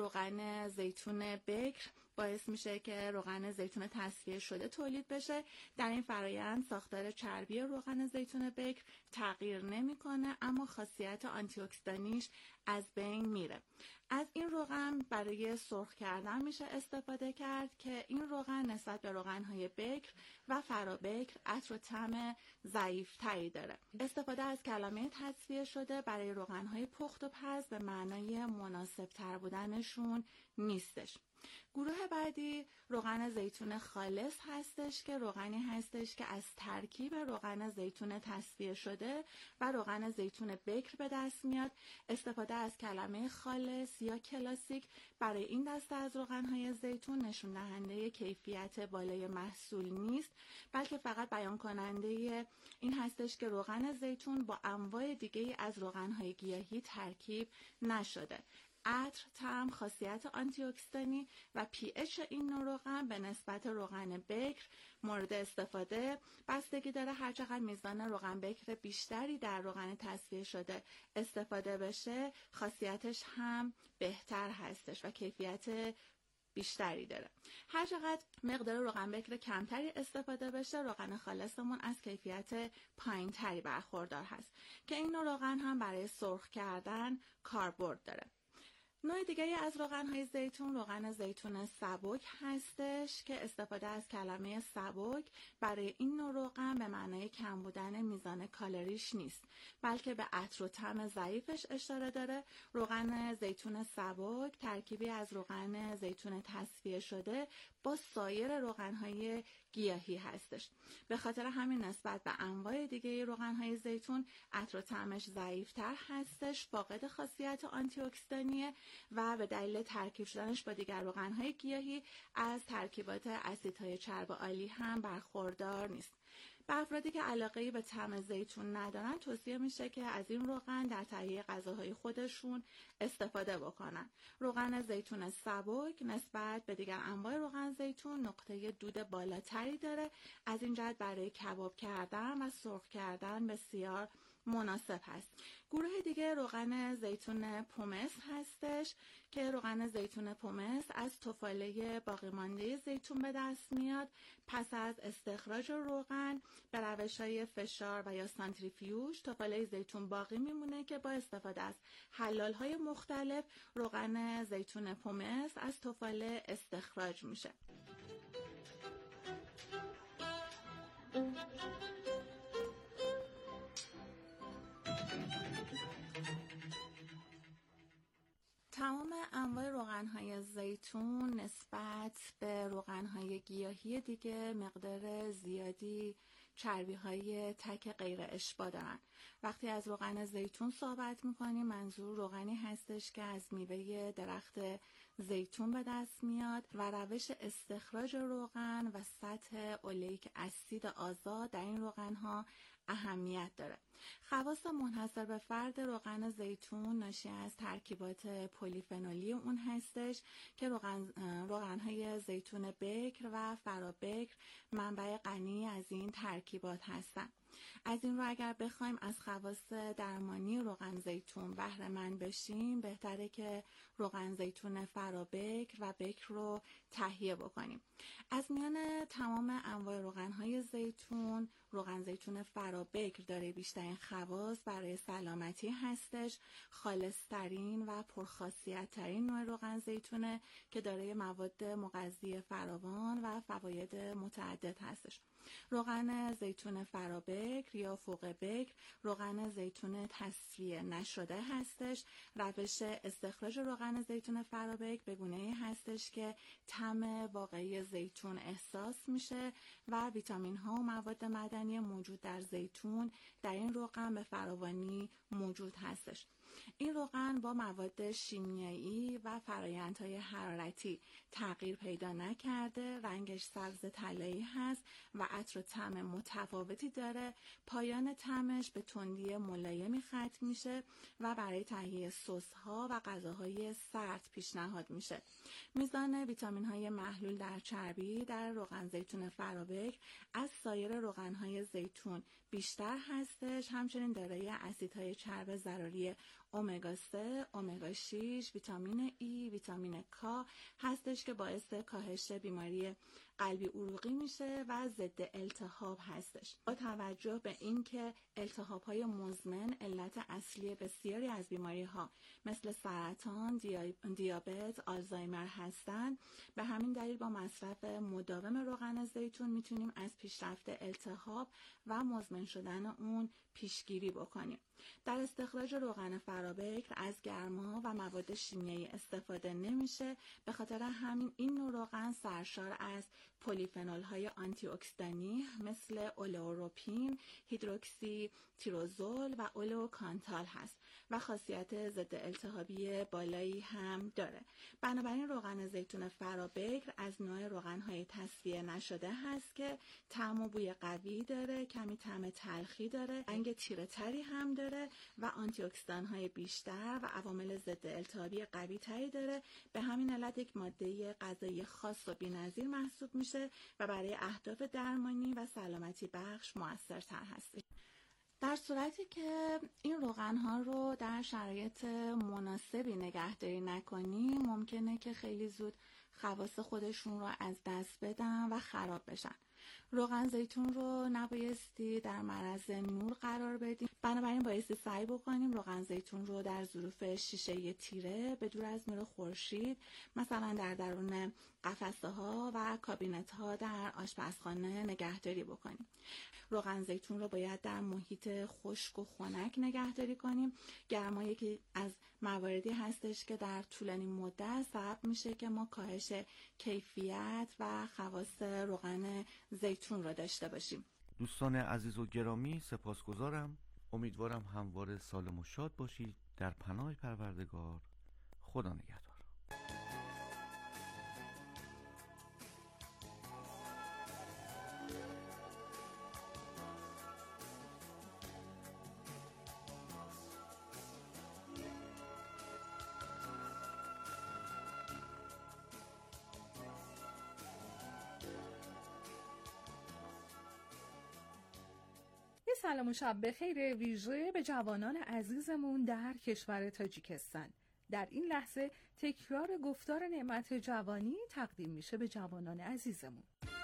روغن زیتون بکر باعث میشه که روغن زیتون تصفیه شده تولید بشه. در این فرایند ساختار چربی روغن زیتون بکر تغییر نمیکنه، اما خاصیت آنتی اکسیدانیش از بین میره. از این روغن برای سرخ کردن میشه استفاده کرد که این روغن نسبت به روغن‌های بکر و فرابکر عطر و طعم ضعیف‌تری داره. استفاده از کلمه تصفیه شده برای روغن‌های پخت و پز به معنای مناسب‌تر بودنشون نیستش. گروه بعدی روغن زیتون خالص هستش که روغنی هستش که از ترکیب روغن زیتون تصفیه شده و روغن زیتون بکر به دست میاد. استفاده از کلمه خالص یا کلاسیک برای این دسته از روغن‌های زیتون نشون دهنده کیفیت بالای محصول نیست، بلکه فقط بیان کننده این هستش که روغن زیتون با انواع دیگه از روغن‌های گیاهی ترکیب نشده. عطر، طعم، خاصیت آنتی اکسیدانی و پی اچ این نوع روغن به نسبت روغن بکر مورد استفاده بستگی داره. هرچقدر میزان روغن بکر بیشتری در روغن تصفیه شده استفاده بشه، خاصیتش هم بهتر هستش و کیفیت بیشتری داره. هر چقدر مقدار روغن بکر کمتری استفاده بشه، روغن خالصمون از کیفیت پایینتری برخوردار هست که این نوع روغن هم برای سرخ کردن کاربرد داره. نوع دیگه از روغن‌های زیتون روغن زیتون سبک هستش که استفاده از کلمه سبک برای این نوع روغن به معنای کم بودن میزان کالریش نیست، بلکه به عطر و طعم ضعیفش اشاره داره. روغن زیتون سبک ترکیبی از روغن زیتون تصفیه شده با سایر روغن‌های گیاهی هستش. به خاطر همین نسبت به انواع دیگه روغن‌های زیتون عطر و طعمش ضعیف‌تر هستش، فاقد خاصیت آنتی اکسیدانیه و به دلیل ترکیب شدنش با دیگر روغن‌های گیاهی از ترکیبات اسیدهای چرب عالی هم برخوردار نیست. به افرادی که علاقه‌ای به طعم زیتون ندارن توصیه میشه که از این روغن در تهیه غذاهای خودشون استفاده بکنن. روغن زیتون سبک نسبت به دیگر انواع روغن زیتون نقطه دود بالاتری داره. از این جهت برای کباب کردن و سرخ کردن بسیار مناسب هست. گروه دیگه روغن زیتون پومس هستش که روغن زیتون پومس از تفاله باقی مانده زیتون به دست میاد. پس از استخراج روغن به روش‌های فشار و یا سانتریفیوژ تفاله زیتون باقی میمونه که با استفاده از حلال‌های مختلف روغن زیتون پومس از تفاله استخراج میشه. تمام انواع روغن‌های زیتون نسبت به روغن‌های گیاهی دیگه مقدار زیادی چربی‌های تک غیر اشباع دارن. وقتی از روغن زیتون صحبت می‌کنیم منظور روغنی هستش که از میوه درخت زیتون به دست میاد و روش استخراج روغن و سطح اولیک اسید آزاد در این روغن‌ها اهمیت داره. خواص منحصر به فرد روغن زیتون ناشی از ترکیبات پلیفنولی اون هستش که روغن روغن‌های زیتون بکر و فرابکر منبع غنی از این ترکیبات هستن. از این رو اگر بخوایم از خواص درمانی روغن زیتون بهره مند بشیم، بهتره که روغن زیتون فرابکر و بکر رو تهیه بکنیم. از میان تمام انواع روغن‌های زیتون، روغن زیتون فرابکر داره بیشترین خواص برای سلامتی هستش. خالص‌ترین و پرخاصیت‌ترین نوع روغن زیتونه که دارای مواد مغذی فراوان و فواید متعدد هستش. روغن زیتون فرابکر یا فوق بکر روغن زیتون تصفیه نشده هستش. روش استخراج روغن زیتون فرابکر به گونه‌ای هستش که طعم واقعی زیتون احساس میشه و ویتامین ها و مواد معدنی موجود در زیتون در این روغن به فراوانی موجود هستش. این روغن با مواد شیمیایی و فرآیندهای حرارتی تغییر پیدا نکرده، رنگش سبز طلایی هست و عطر و طعم متفاوتی داره. پایان طعمش به تندی ملایمی ختم میشه و برای تهیه سس ها و غذاهای سرد پیشنهاد میشه. میزان ویتامین های محلول در چربی در روغن زیتون فرابکر از سایر روغن های زیتون بیشتر هستش. همچنین دارای اسیدهای چرب ضروری امگا سه، امگا شش، ویتامین ای، ویتامین کا هستش که باعث کاهش بیماری قلبی عروقی میشه و ضد التهاب هستش. با توجه به اینکه التهاب‌های مزمن علت اصلی بسیاری از بیماری‌ها مثل سرطان، دیابت، آلزایمر هستند، به همین دلیل با مصرف مداوم روغن زیتون میتونیم از پیشرفت التهاب و مزمن شدن اون پیشگیری بکنیم. در استخراج روغن فرابکر از گرما و مواد شیمیایی استفاده نمیشه. به خاطر همین این نوع روغن سرشار از پلیفنول های آنتی اکسیدانی مثل اولئوروپین، هیدروکسی تیروزول و اولئوکانتال هست و خاصیت ضد التهابی بالایی هم داره. بنابراین روغن زیتون فرابکر از نوع روغن های تصفیه نشده هست که طعم و بوی قوی داره، کمی طعم تلخی داره، رنگ تیره تری هم داره و آنتی اکسیدان های بیشتر و عوامل ضد التهابی قوی تری داره. به همین علت یک ماده غذایی خاص و بی‌نظیر محسوب میشه و برای اهداف درمانی و سلامتی بخش موثرتر هست. در صورتی که این روغن‌ها رو در شرایط مناسبی نگهداری نکنیم، ممکنه که خیلی زود خواص خودشون رو از دست بدن و خراب بشن. روغن زیتون رو نبایستی در معرض نور قرار بدیم، بنابراین بایستی سعی بکنیم روغن زیتون رو در ظروف شیشه تیره به دور از نور خورشید، مثلا در درون قفسه ها و کابینت ها در آشپزخانه نگهداری بکنیم. روغن زیتون رو باید در محیط خشک و خنک نگهداری کنیم. گرما یکی از مواردی هستش که در طولانی مدت سبب میشه که ما کاهش کیفیت و خواص روغن زیتون رو داشته باشیم. دوستان عزیز و گرامی، سپاسگزارم. امیدوارم همواره سالم و شاد باشید. در پناه پروردگار. خدا نگهدار. سلام و شب بخیر ویژه به جوانان عزیزمون در کشور تاجیکستان. در این لحظه تکرار گفتار نعمت جوانی تقدیم میشه به جوانان عزیزمون.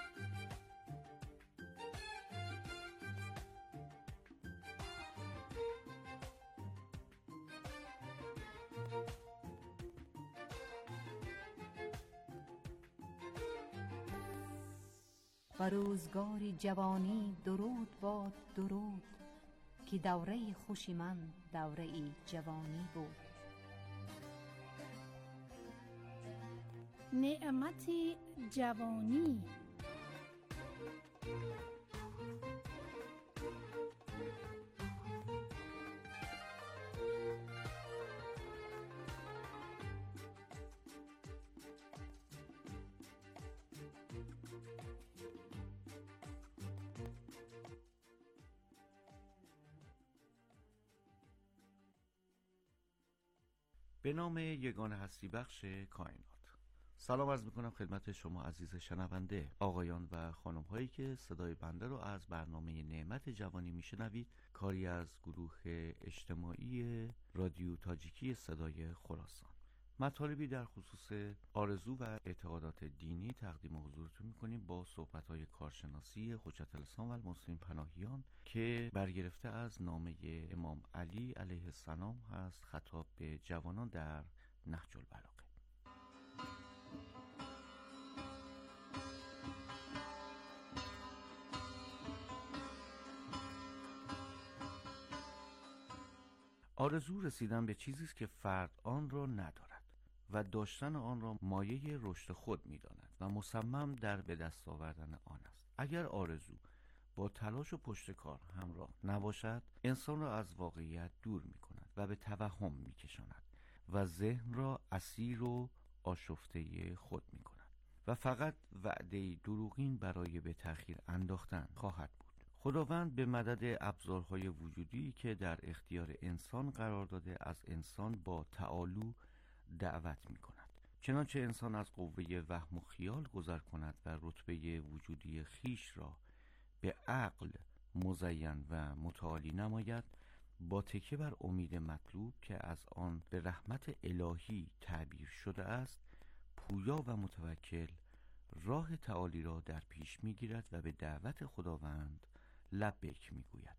و روزگاری جوانی درود باد درود، که دوره خوشی من دوره ای جوانی بود. نعمت جوانی به نام یگان هستی بخش کائنات. سلام عرض میکنم خدمت شما عزیز شنونده، آقایان و خانم هایی که صدای بنده رو از برنامه نعمت جوانی میشنوید، کاری از گروه اجتماعی رادیو تاجیکی صدای خراسان. مطالبی در خصوص آرزو و اعتقادات دینی تقدیم حضورتون میکنیم با صحبت‌های کارشناسی حجت الاسلام و المسلمین پناهیان که برگرفته از نامه امام علی علیه السلام هست خطاب به جوانان در نهج البلاغه. آرزو رسیدن به چیزی است که فرد آن را ندارد و داشتن آن را مایه رشد خود می‌داند و مصمم در به دست آوردن آن است. اگر آرزو با تلاش و پشتکار همراه نباشد، انسان را از واقعیت دور می‌کند و به توهم می‌کشاند و ذهن را اسیر و آشفته خود می‌کند و فقط وعده دروغین برای به تأخیر انداختن خواهد بود. خداوند به مدد ابزارهای وجودی که در اختیار انسان قرار داده از انسان با تعالو دعوت می کند. چنانچه انسان از قوه وهم و خیال گذر کند و رتبه وجودی خیش را به عقل مزین و متعالی نماید، با تکیه بر امید مطلوب که از آن به رحمت الهی تعبیر شده است، پویا و متوکل راه تعالی را در پیش می گیرد و به دعوت خداوند لبیک می گوید.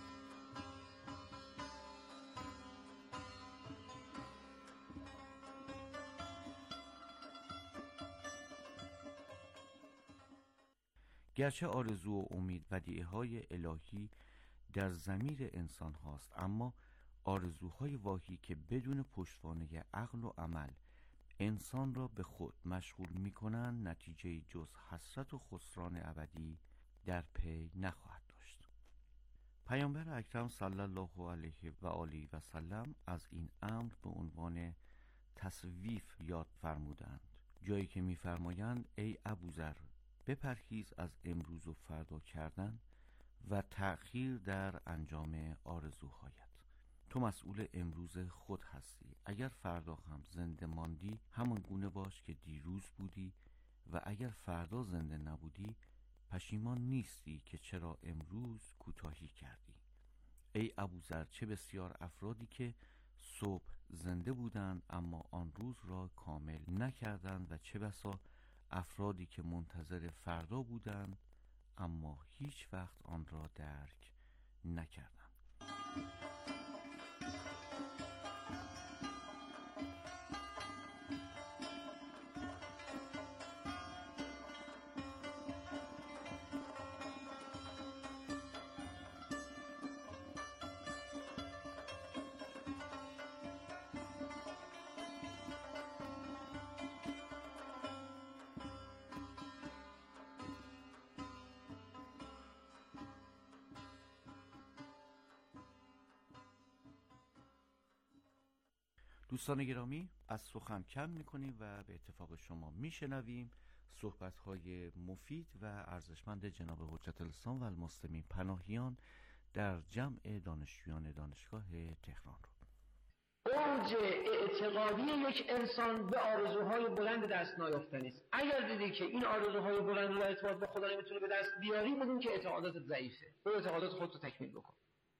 گرچه آرزو و امید ودیعه‌های الهی در ضمیر انسان هاست، اما آرزوهای واهی که بدون پشتوانه عقل و عمل انسان را به خود مشغول می کنند، نتیجه جز حسرت و خسران ابدی در پی نخواهد داشت. پیامبر اکرم صلی الله علیه و آله و سلم از این امر به عنوان تصویف یاد فرمودند، جایی که می‌فرمایند ای ابوذر، بپرهیز از امروز و فردا کردن و تأخیر در انجام آرزوهایت. تو مسئول امروز خود هستی. اگر فردا هم زنده ماندی، همان گونه باش که دیروز بودی، و اگر فردا زنده نبودی، پشیمان نیستی که چرا امروز کوتاهی کردی. ای ابوذر، چه بسیار افرادی که صبح زنده بودند اما آن روز را کامل نکردند و چه بسا افرادی که منتظر فردا بودند اما هیچ وقت آن را درک نکردند. دوستان گرامی، از سخن کم میکنیم و به اتفاق شما میشنویم صحبت‌های مفید و ارزشمند جناب حجت الاسلام و المسلمین پناهیان در جمع دانشجویان دانشگاه تهران رو. اوج اعتقادی یک انسان به آرزوهای بلند دست نیافتنی است. اگر دیدی که این آرزوهای بلند رو اعتماد به خدا نمیتونه به دست بیاری، بدون که اعتقادات ضعیفه. تو اعتقادات خودت رو تکمیل بکن.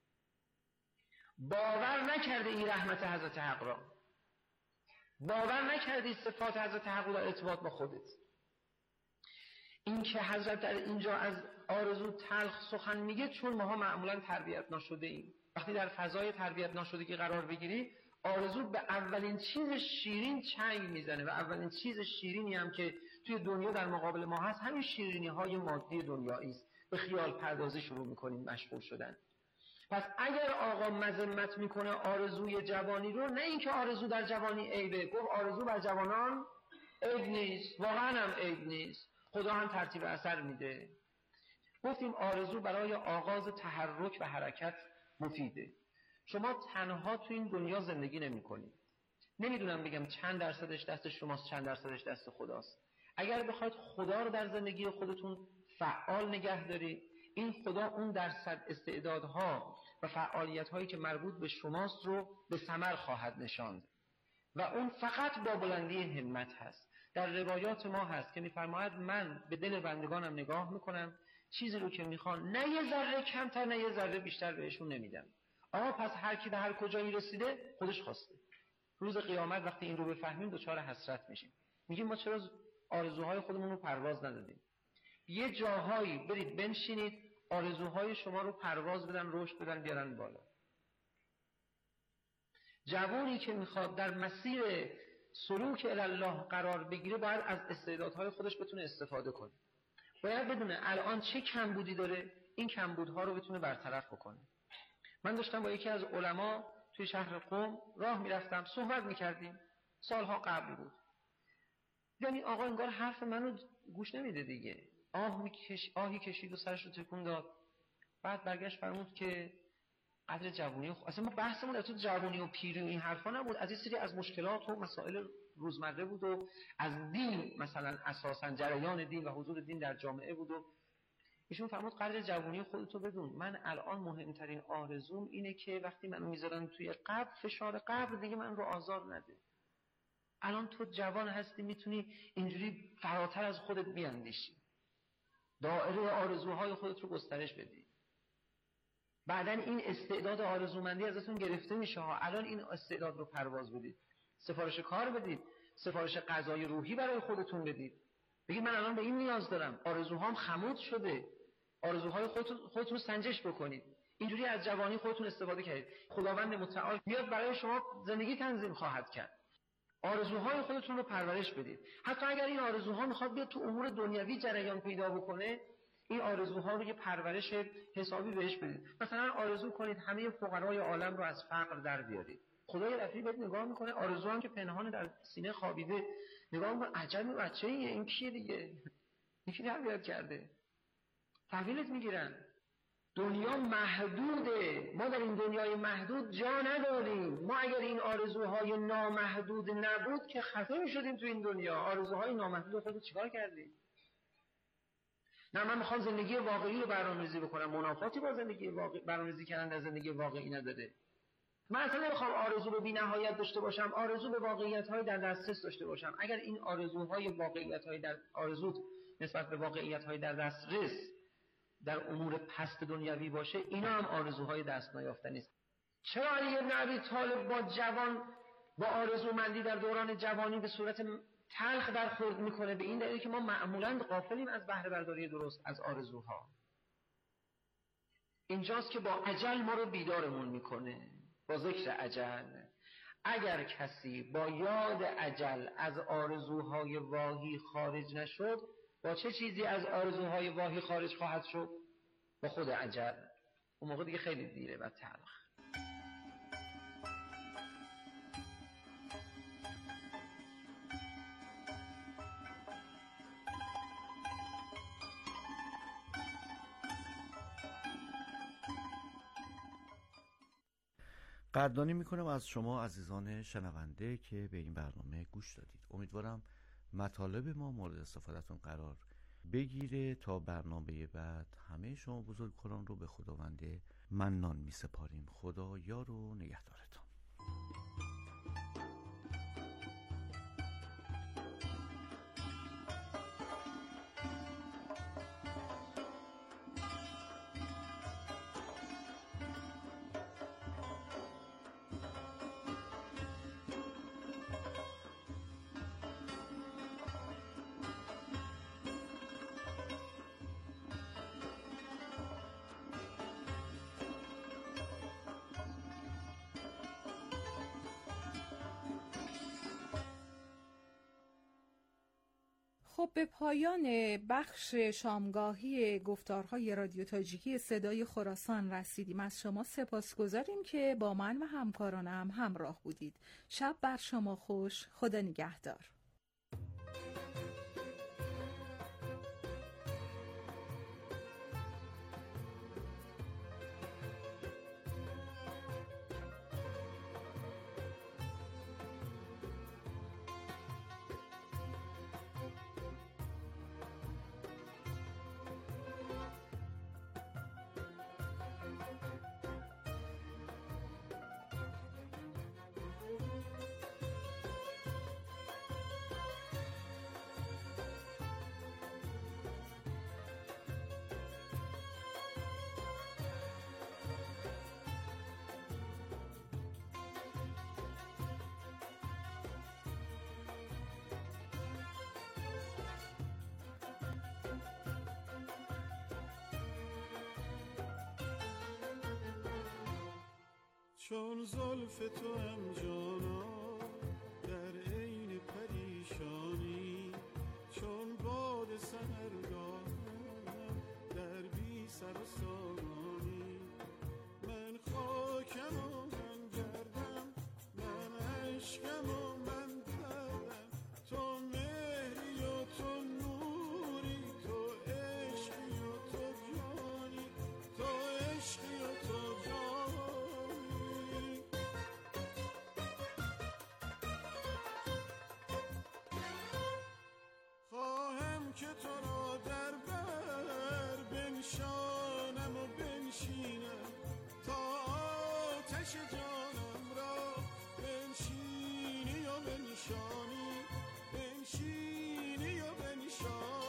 باور نکرده این رحمت حضرت حق را، باور نکردی صفات حضرت حق را ارتباط با خودت. این که حضرت در اینجا از آرزو تلخ سخن میگه چون ماها معمولا تربیت نشده ایم. وقتی در فضای تربیت نشدگی قرار بگیری، آرزو به اولین چیز شیرین چنگ میزنه و اولین چیز شیرینی هم که توی دنیا در مقابل ما هست همین شیرینی های مادی دنیایی است. به خیال پردازی شروع میکنیم مشغول شدن. پس اگر آقا مذمت میکنه آرزوی جوانی رو، نه اینکه آرزو در جوانی عیبه، گفت آرزو بر جوانان عیب نیست، واقعا هم عیب نیست، خدا هم ترتیب اثر میده. گفتیم آرزو برای آغاز تحرک و حرکت مفیده. شما تنها تو این دنیا زندگی نمی کنید. نمیدونم بگم چند درصدش دست شماست، چند درصدش دست خداست. اگر بخواید خدا رو در زندگی خودتون فعال نگه دارید، این خدا اون درصد استعدادها و فعالیت‌هایی که مربوط به شماست رو به ثمر خواهد نشاند. و اون فقط با بلندی همت هست. در روایات ما هست که میفرماید من به دل بندگانم نگاه میکنم، چیزی رو که میخوان نه یه ذره کمتر نه یه ذره بیشتر بهشون نمیدم. آقا پس هر کی به هر کجایی رسیده خودش خواسته. روز قیامت وقتی این رو بفهمیم دچار حسرت میشیم، میگیم ما چرا آرزوهای خودمون رو پرواز ندادیم. یه جاهایی برید بنشینید آرزوهای شما رو پرواز بدن، رشد بدن، بیارن بالا. جوانی که میخواد در مسیر سلوک الی الله قرار بگیره باید از استعدادهای خودش بتونه استفاده کنه. باید بدونه الان چه کمبودی داره، این کمبودها رو بتونه برطرف بکنه. من داشتم با یکی از علما توی شهر قم راه میرفتم، صحبت میکردیم، سالها قبل بود. یعنی آقا انگار حرف منو گوش نمیده دیگه. آه میکش آهی کشید و سرش رو تکون داد. بعد برگشت فرمود که قدر جوانی خو... اصلا ما بحثمون در تو جوانی و پیری و این حرفا نبود، از این سری از مشکلات و مسائل روزمره بود و از دین، مثلا اساسا جریان دین و حضور دین در جامعه بود. و ایشون فرمود قدر جوانی خودتو بدون. من الان مهمترین آرزوم اینه که وقتی منو میذارن توی قبر، فشار قبر دیگه من رو آزار نده. الان تو جوان هستی، میتونی اینجوری فراتر از خودت بیاندیشی، دایره آرزوهای خودت رو گسترش بدی. بعدن این استعداد آرزومندی ازتون گرفته میشه ها. الان این استعداد رو پرواز بدید، سفارش کار بدید، سفارش غذای روحی برای خودتون بدید. بگید من الان به این نیاز دارم، آرزوهام خمود شده. آرزوهای خودتون خودتون رو سنجش بکنید. اینجوری از جوانی خودتون استفاده کردید. خداوند متعال میاد برای شما زندگی تنظیم خواهد کرد. آرزوهای خودتون رو پرورش بدید. حتی اگر این آرزوها میخواد بیاد تو امور دنیوی جریان پیدا بکنه، این آرزوها رو یه پرورش حسابی بهش بدید. مثلا آرزو کنید همه فقرای عالم رو از فقر در بیارید. خدای رفیع بهت نگاه میکنه، آرزو هم که پنهان در سینه خوابیده، نگاه میکنه عجب بچه‌ایه، این کیه دیگه؟ یکی در بیاد کرده. تحویلت میگیرن. دنیا محدوده، ما در این دنیای محدود جا نداریم. ما اگر این آرزوهای نامحدود نبود که خفه میشدیم تو این دنیا. آرزوهای نامحدود خودت چیکار کردی؟ نه من میخوام زندگی واقعی رو برنامه‌ریزی بکنم. منافاتی با زندگی واقعی برنامه‌ریزی کردن در زندگی واقعی نداره. من اصلا نمیخوام آرزو رو بی‌نهایت داشته باشم، آرزو به واقعیت‌های در دسترس داشته باشم. اگر این آرزوهای واقعیت‌های در آرزوت نسبت به واقعیت‌های در دسترس در امور پست دنیوی باشه، اینا هم آرزوهای دست نیافتنی است. چرا علی بن ابی طالب با جوان با آرزومندی در دوران جوانی به صورت تلخ برخورد میکنه؟ به این دلیل که ما معمولاً غافلیم از بهره برداری درست از آرزوها. اینجاست که با اجل ما رو بیدارمون میکنه، با ذکر اجل. اگر کسی با یاد اجل از آرزوهای واهی خارج نشد، با چه چیزی از آرزوهای واهی خارج خواهد شد؟ با خود اجل. اون موقع دیگه خیلی دیره و تلخ. قدردانی میکنم از شما عزیزان شنونده که به این برنامه گوش دادید. امیدوارم مطالب ما مورد استفادهتون قرار بگیره. تا برنامه بعد همه شما بزرگواران رو به خداوند منان می سپاریم. خدا یار و نگهدارتان. خب به پایان بخش شامگاهی گفتارهای رادیو تاجیکی صدای خراسان رسیدیم. از شما سپاسگزاریم که با من و همکارانم همراه بودید. شب بر شما خوش. خدا نگهدار. چون زلف تو هم جانا در عین پریشانی، چون باد سحرگاه در بی سر و سامانی. من خاکم و من گردم، من عشقم و من دردم، تو مهری و تو نوری، تو عشقی و تو جانی، تو عشقی و تو جانی. خواهم که تو را در بر بنشانم و بنشینم، تا آتش جانم را بنشینی و بنشانی، بنشینی و بنشانی.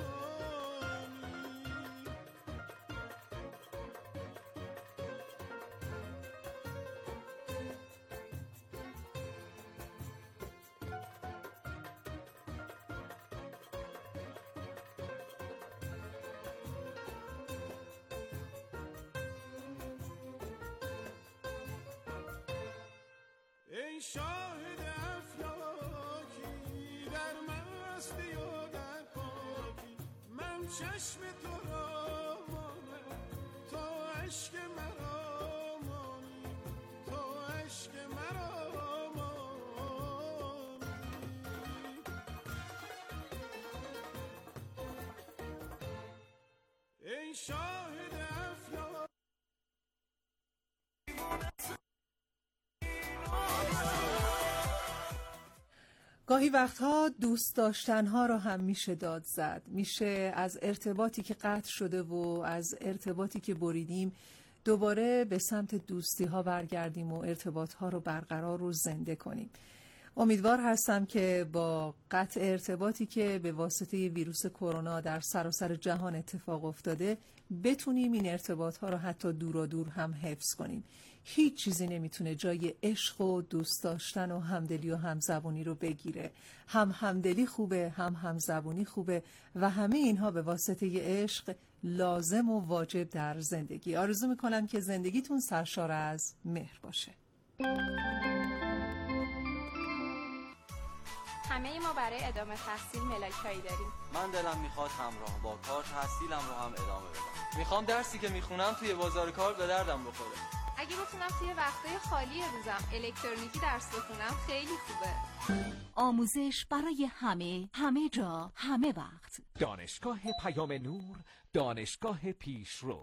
ای شاهد افلاکی در مستی و در پاکی، من چشم تو را مانم، تو عشق مرا مانی، تو عشق مرا مانی. ای شاهد افلاکی. گاهی وقتها دوست داشتنها رو هم میشه داد زد. میشه از ارتباطی که قطع شده و از ارتباطی که بریدیم دوباره به سمت دوستی ها برگردیم و ارتباط ها رو برقرار و زنده کنیم. امیدوار هستم که با قطع ارتباطی که به واسطه ویروس کرونا در سراسر جهان اتفاق افتاده بتونیم این ارتباط ها رو حتی دور دور هم حفظ کنیم. هیچ چیزی نمیتونه جای عشق و دوست داشتن و همدلی و همزبونی رو بگیره. هم همدلی خوبه، هم همزبونی خوبه و همه اینها به واسطه عشق لازم و واجب در زندگی. آرزو میکنم که زندگیتون سرشار از مهر باشه. همه ما برای ادامه تحصیل ملاکایی داریم. من دلم میخواد همراه با کار تحصیلم رو هم ادامه بدم. میخوام درسی که میخونم توی بازار کار به دردم بخوره. اگه بتونم توی وقتای خالی روزم الکترونیکی درس بخونم خیلی خوبه. آموزش برای همه، همه جا، همه وقت. دانشگاه پیام نور، دانشگاه پیشرو.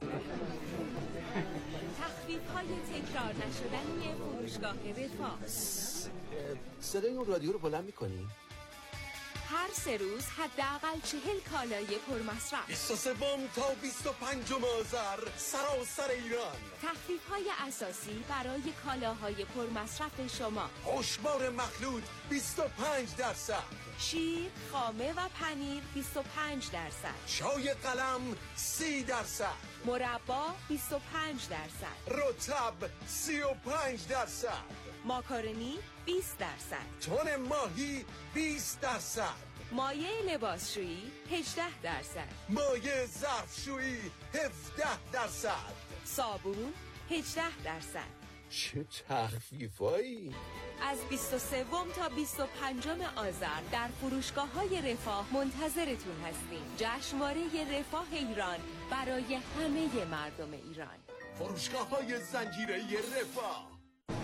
تخفیف‌های تکرار نشدنی فروشگاه رفاه. صدای اون رادیو رو بلند می‌کنی؟ هر سه روز حداقل چهل کالای پرمصرف. بیست و سوم تا بیست و پنجم آذر سراسر ایران. تخفیف‌های اساسی برای کالاهای پرمصرف شما. هوشمار مخلوط بیست و پنج درصد. شیر، خامه و پنیر بیست و پنج درصد. چای قلم سی درصد. مربا بیست و پنج درصد. رطب سی و پنج درصد. ماکارونی بیست درصد. تون ماهی بیست درصد. مایع لباسشویی هجده درصد. مایع ظرفشویی هفده درصد. صابون هجده درصد. چه تخفیفایی! از بیست و سوم تا بیست و پنجم آذر در فروشگاه‌های رفاه منتظرتون هستیم. جشنواره رفاه ایران برای همه مردم ایران. فروشگاه‌های زنجیره‌ای رفاه.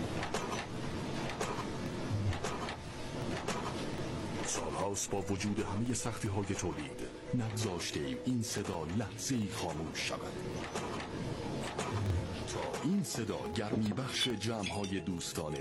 سالهاست با وجود همه سختی های تولید نگذاشته ایم این صدا لحظه‌ای خاموش شود تا این صدا گرمی بخش جمع های دوستانه